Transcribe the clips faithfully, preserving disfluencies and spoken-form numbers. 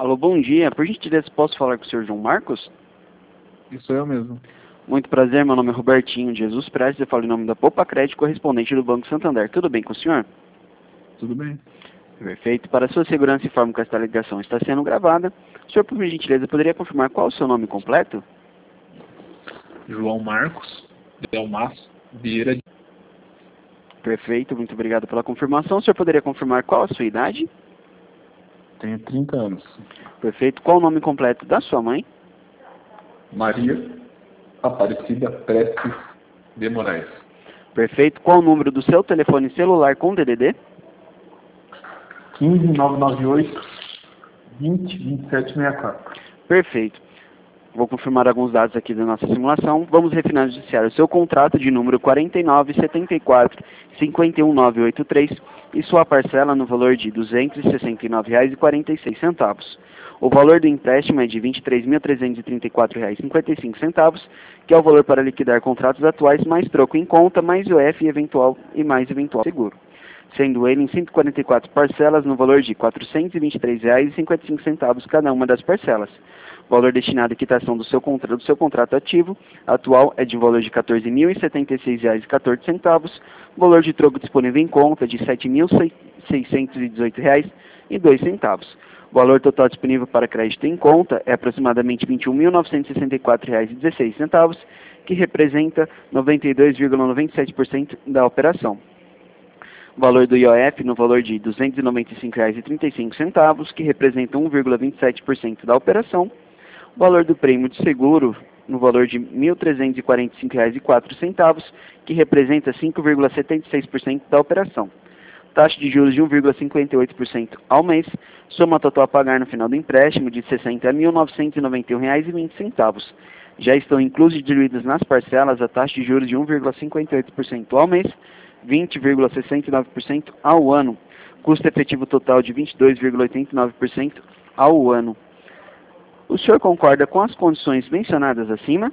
Alô, bom dia. Por gentileza, posso falar com o senhor João Marcos? Isso eu mesmo. Muito prazer, meu nome é Robertinho de Jesus Prestes, eu falo em nome da Poupa Crédito, correspondente do Banco Santander. Tudo bem com o senhor? Tudo bem. Perfeito. Para sua segurança, informo que esta ligação está sendo gravada. O senhor, por gentileza, poderia confirmar qual é o seu nome completo? João Marcos Delmas Vieira. Perfeito, muito obrigado pela confirmação. O senhor poderia confirmar qual a sua idade? Tenho trinta anos. Perfeito. Qual o nome completo da sua mãe? Maria Aparecida Prestes de Moraes. Perfeito. Qual o número do seu telefone celular com D D D? quinze, nove nove oito, vinte, vinte e sete, sessenta e quatro. Perfeito. Vou confirmar alguns dados aqui da nossa simulação. Vamos refinanciar o seu contrato de número quarenta e nove, setenta e quatro, cinquenta e um, novecentos e oitenta e três e sua parcela no valor de duzentos e sessenta e nove reais e quarenta e seis centavos. O valor do empréstimo é de vinte e três mil, trezentos e trinta e quatro reais e cinquenta e cinco centavos, que é o valor para liquidar contratos atuais, mais troco em conta, mais o F eventual e mais eventual seguro, sendo ele em cento e quarenta e quatro parcelas no valor de quatrocentos e vinte e três reais e cinquenta e cinco centavos cada uma das parcelas. O valor destinado à quitação do seu, contra, do seu contrato ativo atual é de um valor de quatorze mil e setenta e seis reais e quatorze centavos, o valor de troco disponível em conta de sete mil seiscentos e dezoito reais e dois centavos. O valor total disponível para crédito em conta é aproximadamente vinte e um mil novecentos e sessenta e quatro reais e dezesseis centavos, que representa noventa e dois vírgula noventa e sete por cento da operação. O valor do I O F no valor de duzentos e noventa e cinco reais e trinta e cinco centavos, que representa um vírgula vinte e sete por cento da operação. O valor do prêmio de seguro no valor de mil trezentos e quarenta e cinco reais e quatro centavos, que representa cinco vírgula setenta e seis por cento da operação. Taxa de juros de um vírgula cinquenta e oito por cento ao mês, soma total a pagar no final do empréstimo de sessenta mil novecentos e noventa e um reais e vinte centavos. Já estão inclusos e diluídos nas parcelas a taxa de juros de um vírgula cinquenta e oito por cento ao mês, vinte vírgula sessenta e nove por cento ao ano, custo efetivo total de vinte e dois vírgula oitenta e nove por cento ao ano. O senhor concorda com as condições mencionadas acima?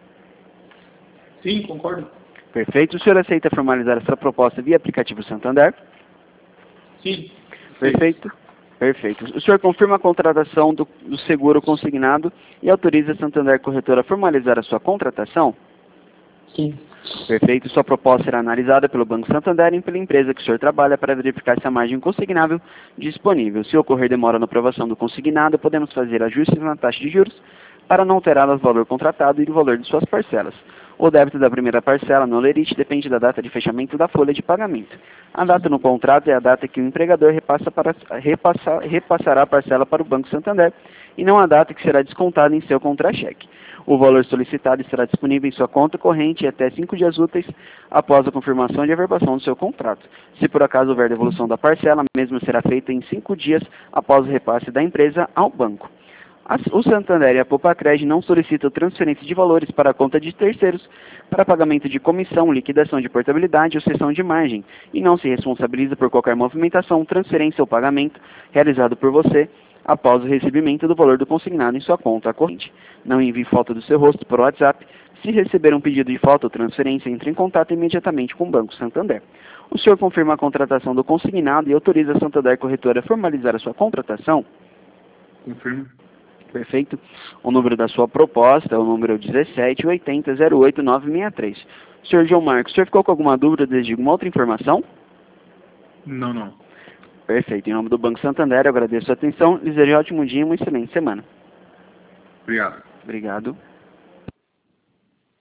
Sim, concordo. Perfeito. O senhor aceita formalizar essa proposta via aplicativo Santander? Sim. Perfeito. Perfeito. O senhor confirma a contratação do, do seguro consignado e autoriza a Santander Corretora a formalizar a sua contratação? Sim. Perfeito. Sua proposta será analisada pelo Banco Santander e pela empresa que o senhor trabalha para verificar se a margem consignável disponível. Se ocorrer demora na aprovação do consignado, podemos fazer ajustes na taxa de juros para não alterar o valor contratado e o valor de suas parcelas. O débito da primeira parcela no lerite depende da data de fechamento da folha de pagamento. A data no contrato é a data que o empregador repassa para, repassa, repassará a parcela para o Banco Santander e não a data que será descontada em seu contra-cheque. O valor solicitado estará disponível em sua conta corrente até cinco dias úteis após a confirmação de averbação do seu contrato. Se por acaso houver devolução da parcela, a mesma será feita em cinco dias após o repasse da empresa ao banco. O Santander e a Poupa Crédito não solicitam transferência de valores para a conta de terceiros para pagamento de comissão, liquidação de portabilidade ou cessão de margem e não se responsabiliza por qualquer movimentação, transferência ou pagamento realizado por você após o recebimento do valor do consignado em sua conta corrente. Não envie foto do seu rosto por WhatsApp. Se receber um pedido de foto ou transferência, entre em contato imediatamente com o Banco Santander. O senhor confirma a contratação do consignado e autoriza a Santander Corretora a formalizar a sua contratação? Confirmo. Perfeito. O número da sua proposta é o número dezessete oitenta zero oito nove seis três. senhor João Marcos, o senhor ficou com alguma dúvida desde alguma outra informação? Não, não. Perfeito. Em nome do Banco Santander, eu agradeço a atenção. Desejo um ótimo dia e uma excelente semana. Obrigado. Obrigado.